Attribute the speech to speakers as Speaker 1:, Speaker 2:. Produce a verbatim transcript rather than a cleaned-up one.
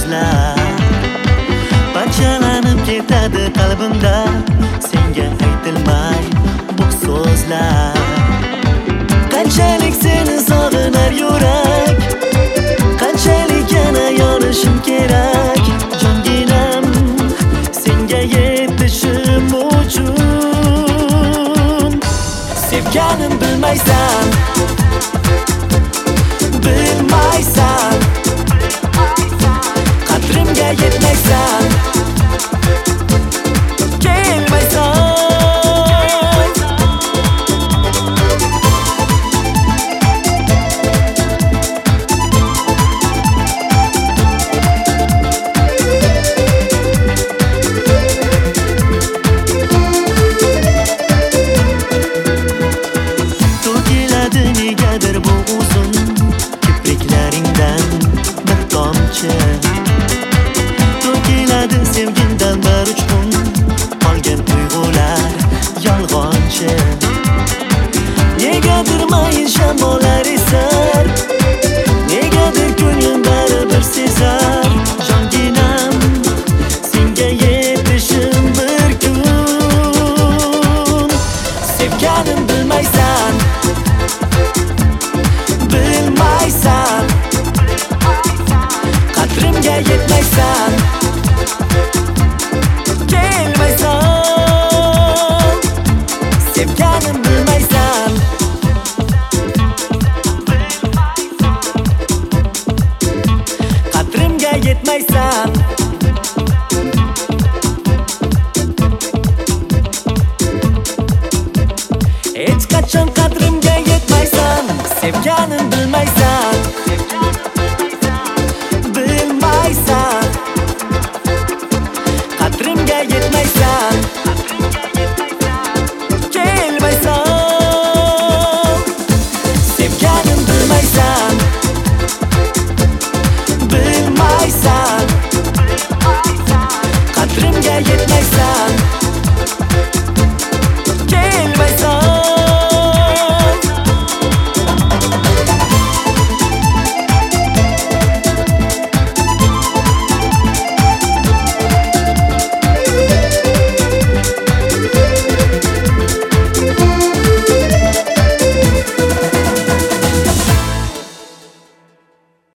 Speaker 1: so'zlar parchalanib ketadi qalbimda, senga aytilmay bu so'zlar. Qanchalik seni sog'inar yurak, qanchalik yana yonishim kerak, jonginam senga yetishim uchun. Sevganim bilmaysan, bilmaysan, qadrimga yetmaysan, kelmaysan. To'kiladi negadir bu uzun kipriklaringdan bir tomchi, to'kiladi sevgimdan bir uchqun, qolgan tuyg'ular yolg'onchi. Negadir mayin shamollar esar, negadir ko'nglim baribir sezar, jonginam senga yetishim bir kun. Sevganim bilmaysan, bilmaysan, qadrimga yetmaysan, kelmaysan. Sevganim bilmaysan, qadrimga yetmaysan. Hech qachon qadrimga yetmaysan, sevganim bilmaysan.